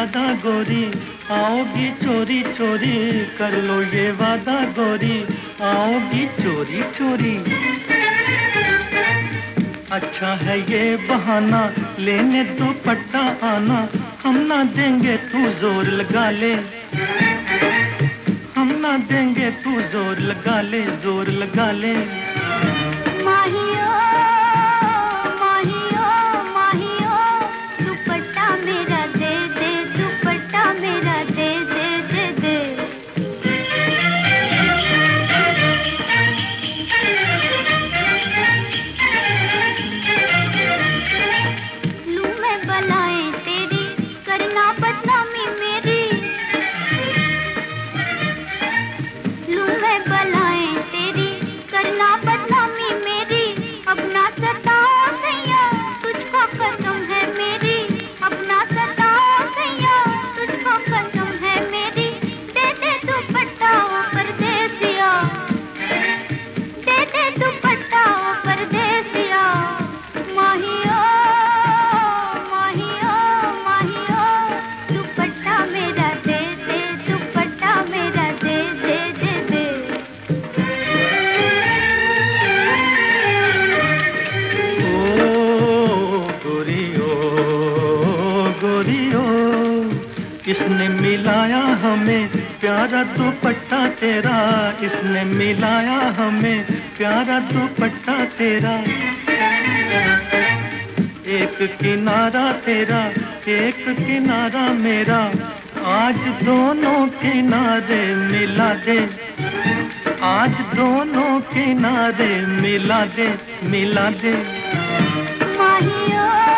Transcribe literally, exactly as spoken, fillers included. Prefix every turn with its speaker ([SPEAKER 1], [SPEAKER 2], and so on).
[SPEAKER 1] वादा गोरी, आओगी चोरी चोरी, कर लो ये वादा गोरी, आओगी चोरी चोरी। अच्छा है ये बहाना, लेने दो पट्टा आना, हम ना देंगे तू जोर लगा ले, हम ना देंगे तू जोर लगा ले, जोर लगा ले।
[SPEAKER 2] माहियो माहियो माहियो, दुपट्टा मेरा दे दे, दुपट्टा मेरा दे दे दे दे। लूं मैं बलाएं तेरी, करना बदनामी मेरी, लूं मैं बलाएं तेरी, करना बदनामी मेरी। अपना सताओ सैया, तुझको कसम है मेरी, अपना सताओ सैया, तुझको कसम है मेरी। दे दे दुपट्टा परदेसिया, दे दे दुपट्टा परदेसिया। माहियो माहियो माहियो, दुपट्टा मेरा दे दे, दुपट्टा मेरा दे दे दे दे।
[SPEAKER 1] किसने मिलाया हमें प्यारा दुपट्टा तेरा, इसने मिलाया हमें प्यारा दुपट्टा तेरा। एक किनारा तेरा, एक किनारा मेरा, आज दोनों किनारे मिला दे, आज दोनों किनारे मिला दे, मिला दे।
[SPEAKER 2] माहियो